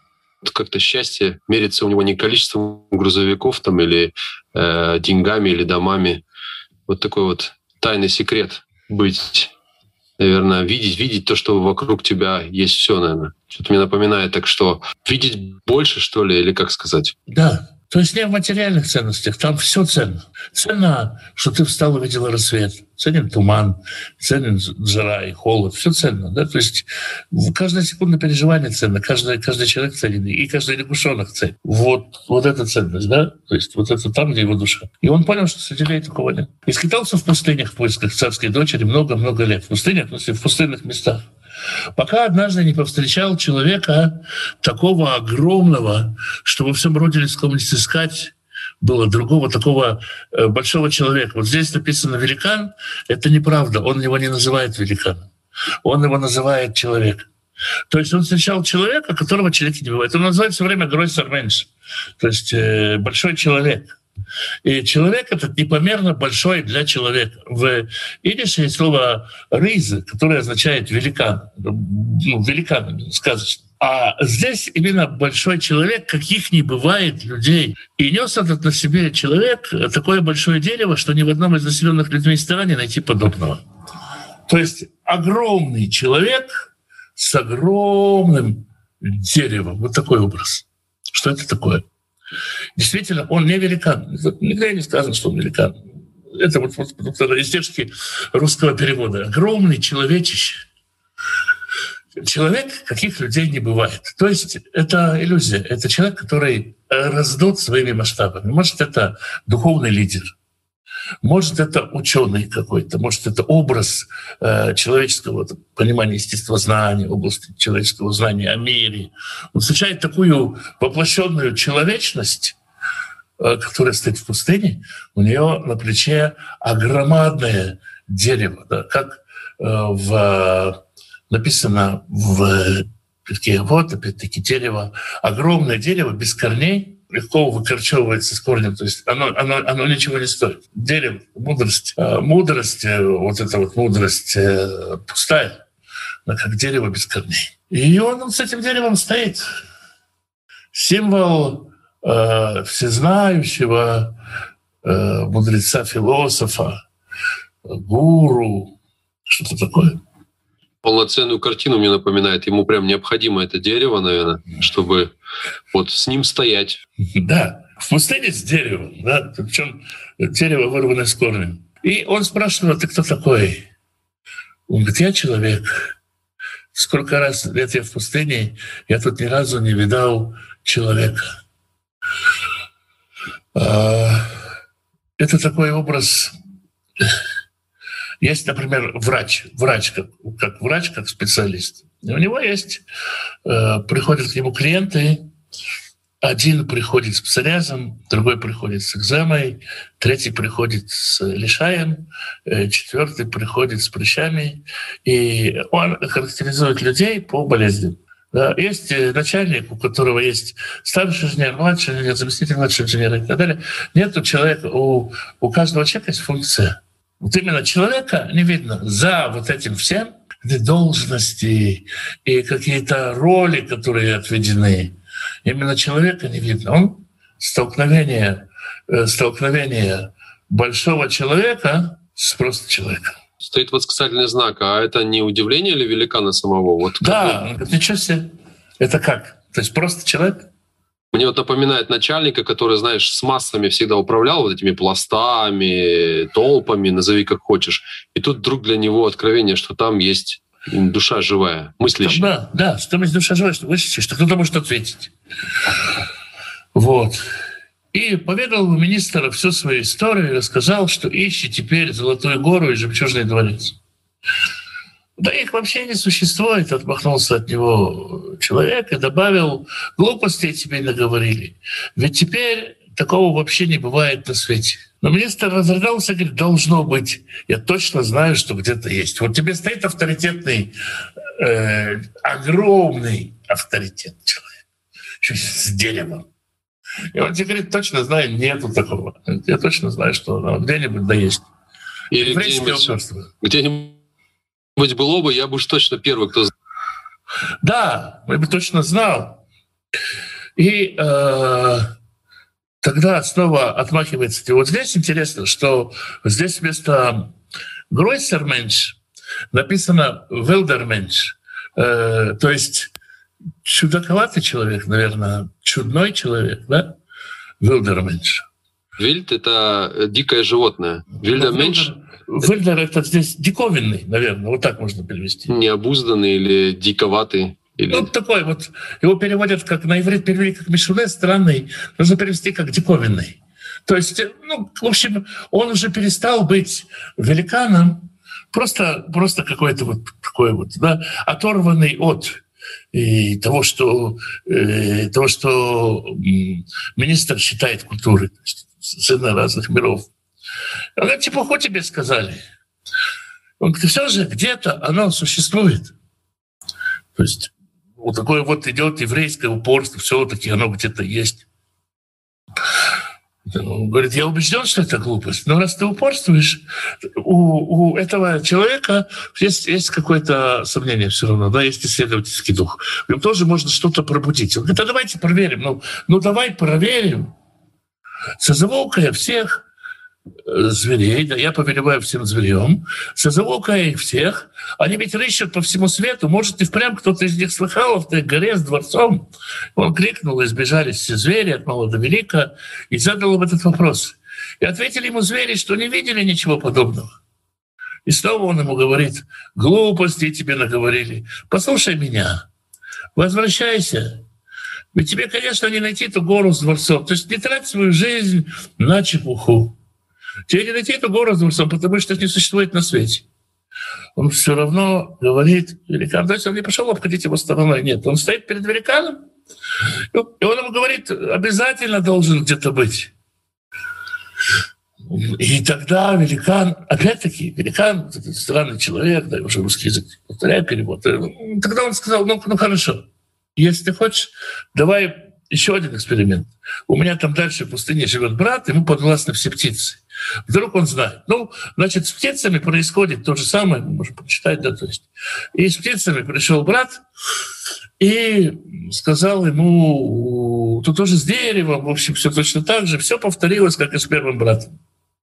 как-то счастье мерится у него не количеством грузовиков там, или э, деньгами, или домами. Вот такой вот тайный секрет быть, наверное, видеть, видеть то, что вокруг тебя есть все, наверное. Что-то мне напоминает, так что видеть больше, что ли, или как сказать? Да. То есть не в материальных ценностях, там все ценно. Ценно, что ты встал и видел рассвет. Ценен туман, ценен жара и холод. Все ценно. Да? То есть каждое секундное переживание ценно, каждый, каждый человек ценен, и каждый лягушонок ценен. Вот, вот эта ценность, да? То есть вот это там, где его душа. И он понял, что среди людей такого нет. И скитался в пустынях в поисках царской дочери много-много лет. В пустынях, в смысле, в пустынных местах. Пока однажды не повстречал человека такого огромного, что во всем роде людском не сыскать было другого такого большого человека. Вот здесь написано «великан». Это неправда. Он его не называет великаном. Он его называет человек. То есть он встречал человека, которого человек не бывает. Он называет все время «größer Mensch», то есть «большой человек». И человек этот непомерно большой для человека. В идише есть слово «ризы», которое означает «великан», ну, великан сказочно. А здесь именно большой человек, каких не бывает людей. И нес этот на себе человек такое большое дерево, что ни в одном из населенных людьми стран не найти подобного. То есть огромный человек с огромным деревом. Вот такой образ. Что это такое? Действительно, он не великан. Нигде не сказано, что он великан. Это вот, вот, вот издержки русского перевода. Огромный человечище. Человек, каких людей не бывает. То есть это иллюзия. Это человек, который раздут своими масштабами. Может, это духовный лидер. Может, это ученый какой-то, может, это образ э, человеческого понимания естествознания, области человеческого знания о мире. Он встречает такую воплощенную человечность, э, которая стоит в пустыне, у нее на плече огромадное дерево, да, как э, в, написано в Перкей Авот, опять-таки дерево, огромное дерево без корней, легко выкорчевывается с корнем, то есть оно, оно, оно ничего не стоит. Дерево, мудрость, мудрость, вот эта вот мудрость пустая, но как дерево без корней. И он с этим деревом стоит. Символ э, всезнающего э, мудреца, философа, гуру, что-то такое. Полноценную картину мне напоминает. Ему прям необходимо это дерево, наверное, чтобы вот с ним стоять. Да, в пустыне с деревом, да, причем дерево вырвано с корнем. И он спрашивает: ты кто такой? Он говорит: я человек. Сколько раз лет я в пустыне, я тут ни разу не видал человека. Это такой образ. Есть, например, врач, врач как, как врач, как специалист. И у него есть, э, приходят к нему клиенты, один приходит с псориазом, другой приходит с экземой, третий приходит с лишаем, э, четвертый приходит с прыщами. И он характеризует людей по болезням. Да, есть начальник, у которого есть старший инженер, младший инженер, заместитель младшего инженера и так далее. Нет у человека, у, у каждого человека есть функция. Вот именно человека не видно за вот этим всем, где должности и какие-то роли, которые отведены. Именно человека не видно. Он столкновение, столкновение большого человека с просто человеком. Стоит восклицательный знак, а это не удивление ли великана самого? Вот да, он говорит: ничего себе, это как? То есть просто человек? Мне вот напоминает начальника, который, знаешь, с массами всегда управлял вот этими пластами, толпами, назови как хочешь. И тут вдруг для него откровение, что там есть душа живая, мыслящая. Да, да, что там есть душа живая, что мыслящая, что кто-то может ответить. Вот. И поведал ему министр всю свою историю и рассказал, что ищет теперь Золотую гору и Жемчужный дворец. Да их вообще не существует, отмахнулся от него человек и добавил: глупостей тебе наговорили. Ведь теперь такого вообще не бывает на свете. Но министр разрыдался, говорит: должно быть. Я точно знаю, что где-то есть. Вот тебе стоит авторитетный, э, огромный авторитет человек, еще с деревом. И он тебе говорит: точно знаю, нету такого. Я точно знаю, что ну, где-нибудь да есть. Или где-нибудь, где-нибудь было бы, я бы уж точно первый, кто... Да, я бы точно знал. И э, тогда снова отмахивается. И вот здесь интересно, что здесь вместо «Гройсерменш» написано «Велдерменш». Э, то есть чудаковатый человек, наверное, чудной человек, да? «Велдерменш». Вильд — это дикое животное. Вильдерменш — Вильдер — это здесь диковинный, наверное, вот так можно перевести. Необузданный или диковатый. Или... Ну, такой вот. Его переводят как на иврит, перевели как мишуне, странный. Нужно перевести как диковинный. То есть, ну, в общем, он уже перестал быть великаном, просто, просто какой-то вот такой вот, да, оторванный от и того, что, э, того, что министр считает культурой, то есть сына разных миров. Он говорит, чепуху тебе сказали. Он говорит, все же где-то оно существует. То есть вот такое вот идет еврейское упорство, все-таки оно где-то есть. Он говорит, я убежден, что это глупость, но раз ты упорствуешь, у, у этого человека есть, есть какое-то сомнение все равно, да, есть исследовательский дух. В нем тоже можно что-то пробудить. Он говорит, а давайте проверим. Ну, ну давай проверим. Созову-ка я всех зверей, да, я повелеваю всем зверям, созову-ка я их всех, они ведь рыщут по всему свету, может, и впрямь кто-то из них слыхал в той горе с дворцом. Он крикнул, и сбежались все звери от мала до велика, и задал им этот вопрос. И ответили ему звери, что не видели ничего подобного. И снова он ему говорит, глупости тебе наговорили, послушай меня, возвращайся. Ведь тебе, конечно, не найти ту гору с дворцом, то есть не трать свою жизнь на чепуху. Тебе не найти эту гору с дворцом, потому что это не существует на свете. Он все равно говорит великан. То есть он не пошел обходить его стороной. Нет, он стоит перед великаном, и он ему говорит, обязательно должен где-то быть. И тогда великан, опять-таки, великан, этот странный человек, да, уже русский язык, повторяю перевод, тогда он сказал, ну, ну хорошо, если ты хочешь, давай еще один эксперимент. У меня там дальше в пустыне живет брат, ему подвластны все птицы. Вдруг он знает. Ну, значит, с птицами происходит то же самое, мы можем почитать, да, то есть. И с птицами пришел брат и сказал ему, тут тоже с деревом, в общем, все точно так же, все повторилось, как и с первым братом.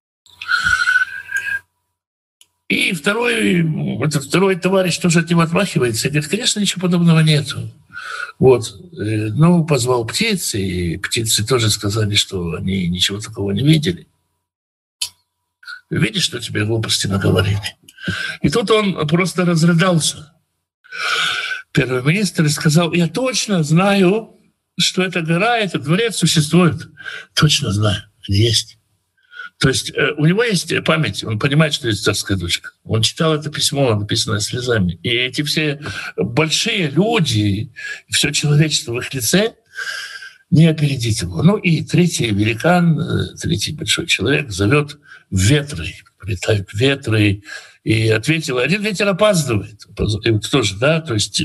И второй, этот второй товарищ тоже от него отмахивается и говорит, конечно, ничего подобного нету. Вот. Ну, позвал птиц, и птицы тоже сказали, что они ничего такого не видели. Видишь, что тебе глупости наговорили? И тут он просто разрыдался. Первый министр сказал, я точно знаю, что эта гора, этот дворец существует. Точно знаю, есть. То есть э, у него есть память, он понимает, что есть царская дочка. Он читал это письмо, написанное слезами. И эти все большие люди, все человечество в их лице не опередит его. Ну и третий великан, третий большой человек зовет ветры, прилетают ветры, и ответил, один ветер опаздывает. И вот тоже, да, то есть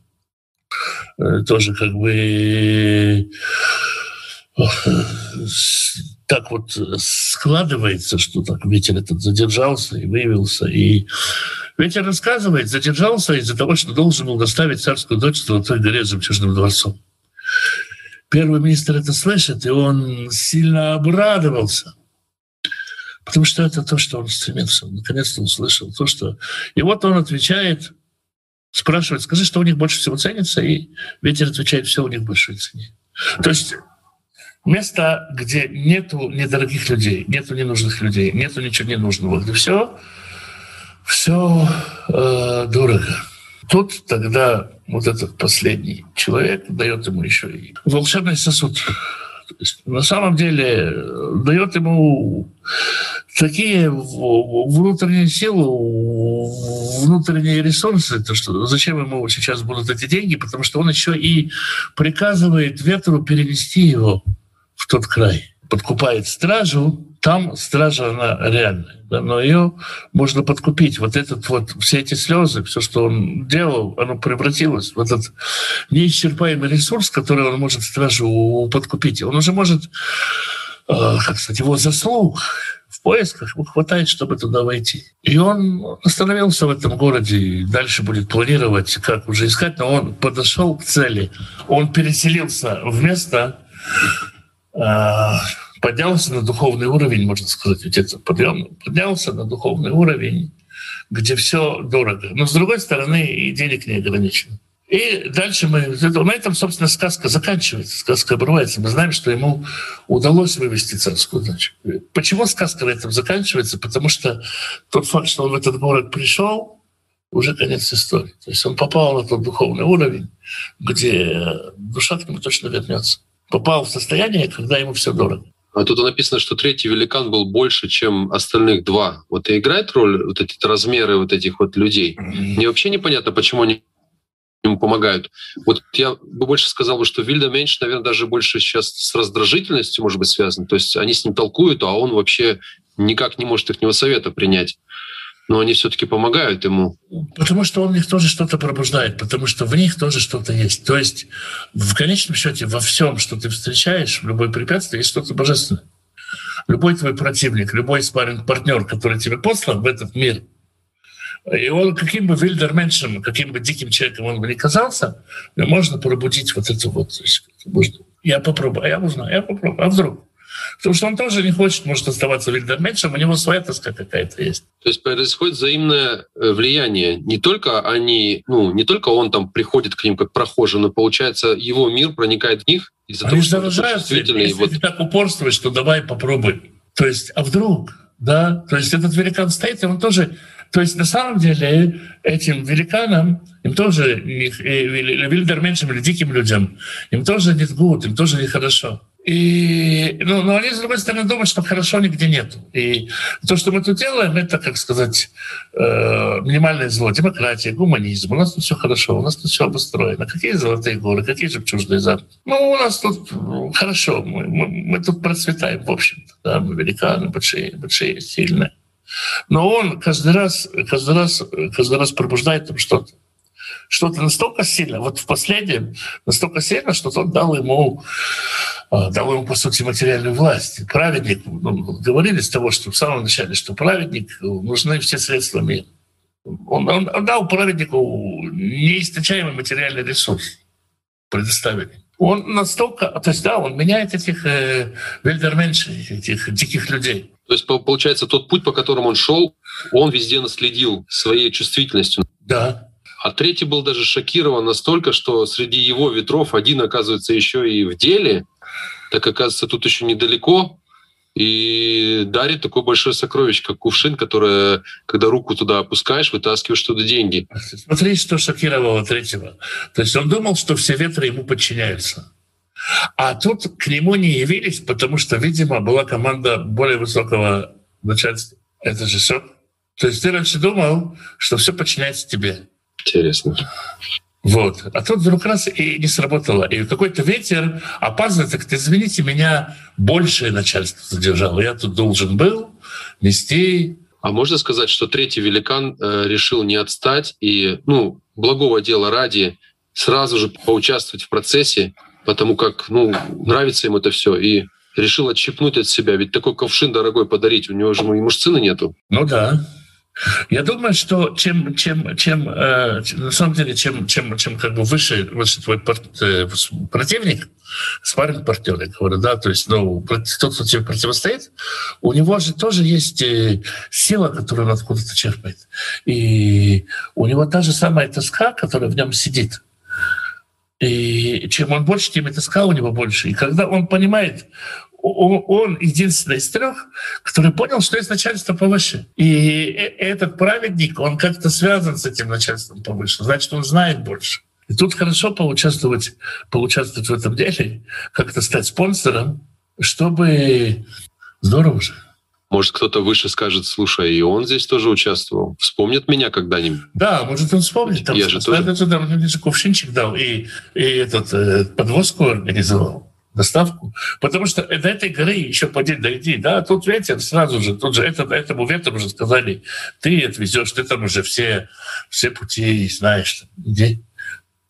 тоже как бы так вот складывается, что так ветер этот задержался и выявился. И ветер рассказывает, задержался из-за того, что должен был доставить царскую дочь в Золотой горе с жемчужным дворцом. Первый министр это слышит, и он сильно обрадовался. Потому что это то, что он стремился. Наконец-то услышал то, что... И вот он отвечает, спрашивает, скажи, что у них больше всего ценится, и ветер отвечает, все у них большой цене. То есть место, где нету недорогих людей, нету ненужных людей, нету ничего ненужного, где все, все э, дорого. Тут тогда вот этот последний человек дает ему еще и волшебный сосуд. То есть, на самом деле дает ему такие внутренние силы, внутренние ресурсы, то что зачем ему сейчас будут эти деньги, потому что он еще и приказывает ветру перенести его в тот край. Подкупает стражу, там стража, она реальная, да, но ее можно подкупить. Вот этот вот, все эти слезы, все, что он делал, оно превратилось в этот неисчерпаемый ресурс, который он может стражу подкупить. Он уже может, как сказать, его заслуг в поисках, ему хватает, чтобы туда войти. И он остановился в этом городе, и дальше будет планировать, как уже искать, но он подошел к цели. Он переселился в место, поднялся на духовный уровень, можно сказать, ведь это подъем, поднялся на духовный уровень, где все дорого. Но, с другой стороны, и денег не ограничено. И дальше мы... На этом, собственно, сказка заканчивается, сказка обрывается. Мы знаем, что ему удалось вывести царскую дочь. Почему сказка на этом заканчивается? Потому что тот факт, что он в этот город пришел, уже конец истории. То есть он попал на тот духовный уровень, где душа к нему точно вернется. Попал в состояние, когда ему все дорого. А тут написано, что третий великан был больше, чем остальных два. Вот и играет роль вот эти размеры вот этих вот людей. Mm-hmm. Мне вообще непонятно, почему они ему помогают. Вот я бы больше сказал, что Вильдерменш, наверное, даже больше сейчас с раздражительностью, может быть, связан. То есть они с ним толкуют, а он вообще никак не может их совета принять. Но они все-таки помогают ему. Потому что он в них тоже что-то пробуждает, потому что в них тоже что-то есть. То есть в конечном счете во всем, что ты встречаешь, в любой препятствии, есть что-то божественное. Любой твой противник, любой спарринг-партнер, который тебе послан в этот мир, и он каким бы вильдерменшем, каким бы диким человеком он бы ни казался, можно пробудить вот это вот. То есть, можно, я попробую, а я узнаю, я попробую, а вдруг? Потому что он тоже не хочет, может, оставаться вильдерменшем, у него своя тоска какая-то есть. То есть происходит взаимное влияние. Не только они, ну, не только он там приходит к ним как прохожий, но, получается, его мир проникает в них из-за они того, что заражаются, если вот... ты так упорствуешь, что давай попробуй. То есть, а вдруг, да? То есть этот великан стоит, и он тоже... То есть на самом деле этим великанам, им тоже, вильдерменшем или диким людям, им тоже не гуд, им тоже нехорошо. И, ну, но они, с другой стороны, думают, что хорошо нигде нет. И то, что мы тут делаем, это, как сказать, э, минимальное зло, демократия, гуманизм. У нас тут все хорошо, у нас тут все обустроено. Какие золотые горы, какие жемчужные замки. Ну, у нас тут хорошо, мы, мы, мы тут процветаем, в общем-то. Да, мы великаны, большие, большие, сильные. Но он каждый раз, каждый раз, каждый раз пробуждает там что-то. Что-то настолько сильно, вот в последнем, настолько сильно, что он дал ему, дал ему, по сути, материальную власть. Праведник, ну, говорили с того, что в самом начале, что праведник, нужны все средства мира. Он, он, он дал праведнику неистощаемый материальный ресурс, предоставили. Он настолько, то есть, да, он меняет этих э, вильдерменшей, этих диких людей. То есть, получается, тот путь, по которому он шел, он везде наследил своей чувствительностью. Да. А третий был даже шокирован настолько, что среди его ветров один, оказывается, еще и в деле, так, оказывается, тут еще недалеко, и дарит такое большое сокровище, как кувшин, которое, когда руку туда опускаешь, вытаскиваешь туда деньги. Смотри, что шокировало третьего. То есть он думал, что все ветры ему подчиняются. А тут к нему не явились, потому что, видимо, была команда более высокого начальства. Это же шок. То есть ты раньше думал, что все подчиняется тебе. Интересно. Вот. А тут вдруг раз и не сработало. И какой-то ветер опаздывает, так извините, меня большее начальство задержало. Я тут должен был нести... А можно сказать, что третий великан э, решил не отстать и, ну, благого дела ради сразу же поучаствовать в процессе, потому как, ну, нравится ему это все, и решил отщипнуть от себя. Ведь такой ковшин дорогой подарить, у него же ему мужчины нету. Ну да. Я думаю, что чем, чем, чем э, на самом деле, чем, чем, чем как бы выше, выше твой э, противник, спарринг-партнер, я говорю, да, то есть, ну, тот, кто тебе противостоит, у него же тоже есть э, сила, которую он откуда-то черпает. И у него та же самая тоска, которая в нем сидит. И чем он больше, тем и тоска у него больше. И когда он понимает, он, он единственный из трех, который понял, что есть начальство повыше. И этот праведник, он как-то связан с этим начальством повыше. Значит, он знает больше. И тут хорошо поучаствовать, поучаствовать в этом деле, как-то стать спонсором, чтобы... Здорово же. Может, кто-то выше скажет, слушай, и он здесь тоже участвовал. Вспомнит меня когда-нибудь. Да, может, он вспомнит. Там, Я же тоже... Там, там, кувшинчик дал и, и этот, э, подвозку организовал. Доставку. Потому что до этой горы еще подеть дойди. Да, тут ветер сразу же, тут же это, этому ветру уже сказали, ты отвезешь, ты там уже все, все пути знаешь. Иди.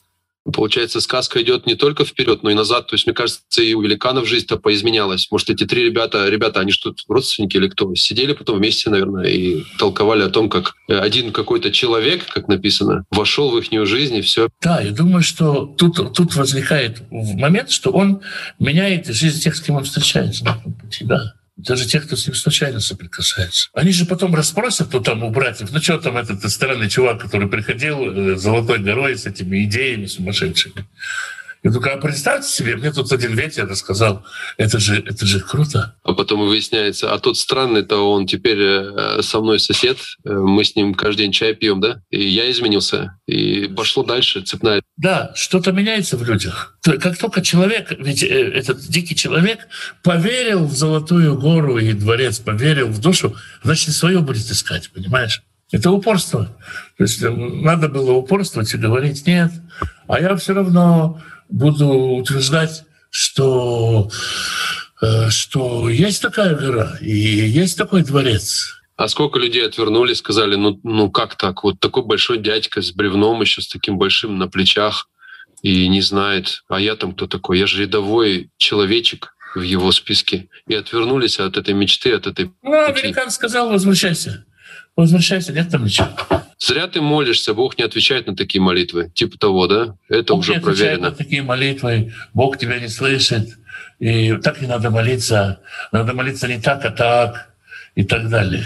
Получается, сказка идет не только вперед, но и назад. То есть, мне кажется, и у великанов жизнь-то поизменялась. Может, эти три ребята, ребята, они что, родственники или кто? Сидели потом вместе, наверное, и толковали о том, как один какой-то человек, как написано, вошел в их жизнь, и все. Да, я думаю, что тут, тут возникает момент, что он меняет жизнь тех, с кем он встречается на этом пути, да. Даже тех, кто с ним случайно соприкасается. Они же потом расспросят, ну там у братьев, ну что там этот странный чувак, который приходил с Золотой горой с этими идеями сумасшедшими. Я только, а представьте себе, мне тут один ветер рассказал, это же, это же круто. А потом выясняется, а тот странный-то он теперь со мной сосед, мы с ним каждый день чай пьем, да? И я изменился, и пошло дальше, цепная. Да, что-то меняется в людях. Как только человек, ведь этот дикий человек поверил в Золотую гору и дворец, поверил в душу, значит, свое будет искать, понимаешь? Это упорство. То есть надо было упорствовать и говорить «нет», а я все равно буду утверждать, что, э, что есть такая гора и есть такой дворец. А сколько людей отвернули, сказали, ну, ну как так? Вот такой большой дядька с бревном еще, с таким большим на плечах, и не знает, а я там кто такой? Я же рядовой человечек в его списке. И отвернулись от этой мечты, от этой Ну, американец сказал, возвращайся. Возвращайся, нет там ничего. Зря ты молишься, Бог не отвечает на такие молитвы. Типа того, да? Это Бог уже не отвечает проверено. на такие молитвы, Бог тебя не слышит, и так не надо молиться. Надо молиться не так, а так, и так далее.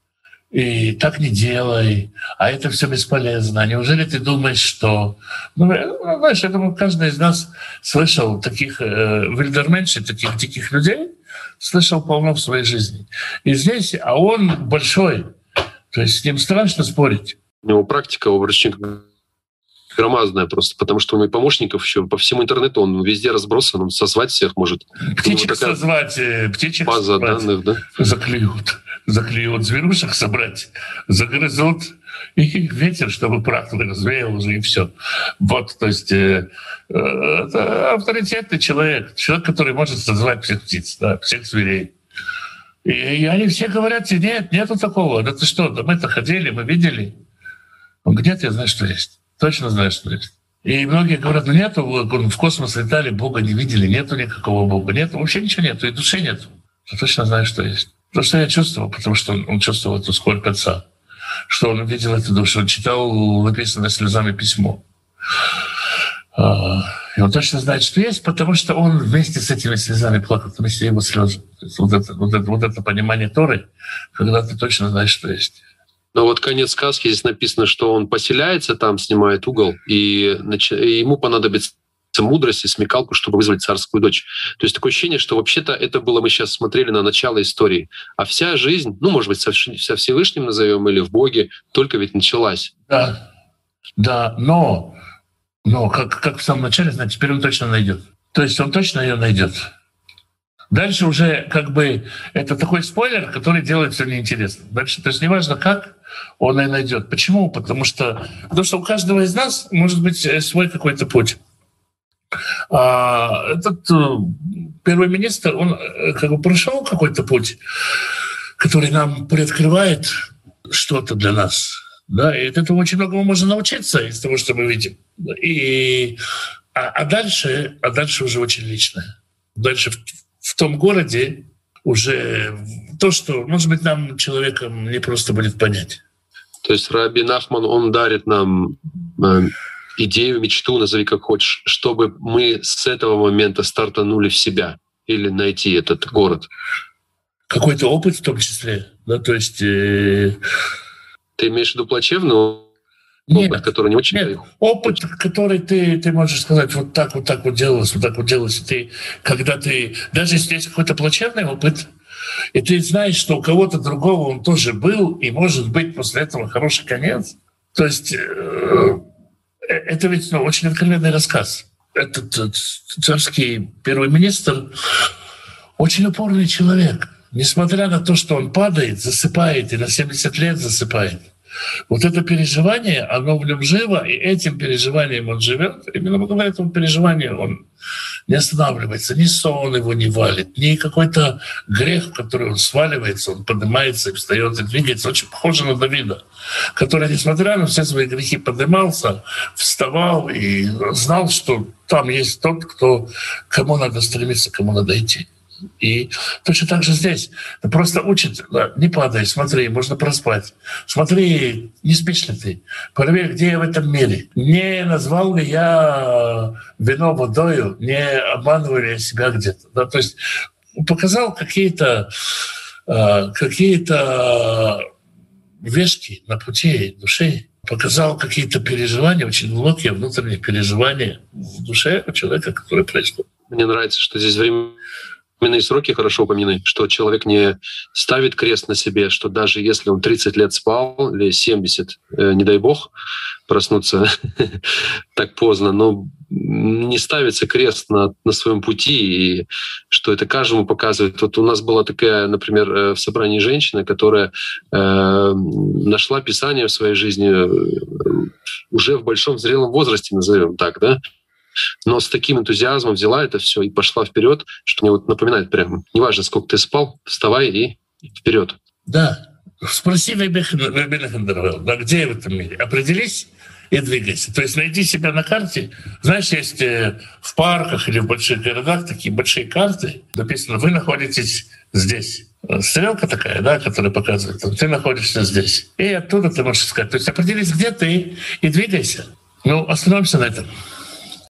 И так не делай, а это все бесполезно. Неужели ты думаешь, что... Ну, знаешь, я думаю, каждый из нас слышал таких э, вильдерменшей, таких диких людей, слышал полно в своей жизни. И здесь, а он большой, то есть с ним страшно спорить. У него практика у врачника громадная просто, потому что он и помощников еще по всему интернету, он везде разбросан, он созвать всех может. Птичек созвать, птичек база собрать, данных, да? заклюют, заклюют, зверушек собрать, загрызут, и ветер, чтобы прах развеял уже, и все. Вот, то есть э, это авторитетный человек, человек, который может созвать всех птиц, да, всех зверей. И, и они все говорят, нет, нету такого, да ты что, да мы-то ходили, мы видели. Он где-то я знаю, что есть. Точно знаю, что есть. И многие говорят, ну нету, в космос летали, Бога не видели, нету никакого Бога, нету, вообще ничего нету, и души нету. Я точно знаю, что есть. То, что я чувствовал, потому что он, он чувствовал эту скорбь отца, что он увидел эту душу, он читал написанное слезами письмо. И он точно знает, что есть, потому что он вместе с этими слезами плакал, вместе его слезы. То есть вот, это, вот, это, вот это понимание Торы, когда ты точно знаешь, что есть. Но вот конец сказки, здесь написано, что он поселяется там, снимает угол, и, нач... и ему понадобится мудрость и смекалку, чтобы вызвать царскую дочь. То есть такое ощущение, что вообще-то это было, мы сейчас смотрели на начало истории, а вся жизнь, ну, может быть, со Всевышним назовем или в Боге, только ведь началась. Да, да, но, но как, как в самом начале, значит, теперь он точно найдет. То есть он точно ее найдет. Дальше уже как бы это такой спойлер, который делает все неинтересно. Дальше, то есть неважно как, он ее найдет. Почему? Потому что, потому что у каждого из нас может быть свой какой-то путь. А этот первый министр, он как бы прошел какой-то путь, который нам приоткрывает что-то для нас. Да, и от этого очень многому можно научиться из того, что мы видим. И, а, а, дальше, а дальше уже очень личное. Дальше в, в том городе уже то, что, может быть, нам, человеком, не просто будет понять. То есть Раби Нахман, он дарит нам э, идею, мечту, назови как хочешь, чтобы мы с этого момента стартанули в себя или найти этот город. Какой-то опыт в том числе. Да, то есть... Э... Ты имеешь в виду плачевный опыт, нет, который не очень... Нет, опыт, который ты, ты можешь сказать, вот так, вот так вот делалось, вот так вот делалось. Ты, когда ты... Даже если есть какой-то плачевный опыт, и ты знаешь, что у кого-то другого он тоже был, и может быть после этого хороший конец. То есть э, это ведь ну, очень откровенный рассказ. Этот, этот царский первый министр очень упорный человек. Несмотря на то, что он падает, засыпает, и на семьдесят лет засыпает, Вот это переживание, оно в нем живо, и этим переживанием он живет. Именно благодаря этому переживанию он не останавливается, ни сон его не валит, ни какой-то грех, в который он сваливается, он поднимается и встает и двигается. Очень похоже на Давида, который, несмотря на все свои грехи, поднимался, вставал и знал, что там есть тот, кто, кому надо стремиться, кому надо идти. И точно так же здесь. Это просто учит, да, не падай, смотри, можно проспать. Смотри, не спишь ли ты? Проверь, где я в этом мире. Не назвал ли я вино водою, не обманываю ли я себя где-то. Да? То есть показал какие-то, какие-то вешки на пути души, показал какие-то переживания, очень глубокие внутренние переживания в душе у человека, который происходит. Мне нравится, что здесь время временные сроки хорошо упомянуты, что человек не ставит крест на себе, что даже если он тридцать лет спал или семьдесят, э, не дай бог проснуться так поздно, но не ставится крест на, на своем пути, и что это каждому показывает. Вот у нас была такая, например, в собрании женщина, которая э, нашла Писание в своей жизни уже в большом зрелом возрасте, назовем так, да, но с таким энтузиазмом взяла это все и пошла вперед, что мне вот напоминает прямо, неважно, сколько ты спал, вставай и вперед. Да. Спроси Рабби Хандервелл, да, где в этом мире? Определись и двигайся. То есть найди себя на карте. Знаешь, есть в парках или в больших городах такие большие карты, написано, вы находитесь здесь. Стрелка такая, да, которая показывает, ты находишься здесь. И оттуда ты можешь сказать. То есть определись, где ты, и двигайся. Ну, остановимся на этом.